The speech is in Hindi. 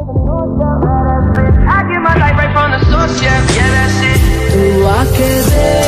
I get my life right from the source, yeah, that's it. तू आके दे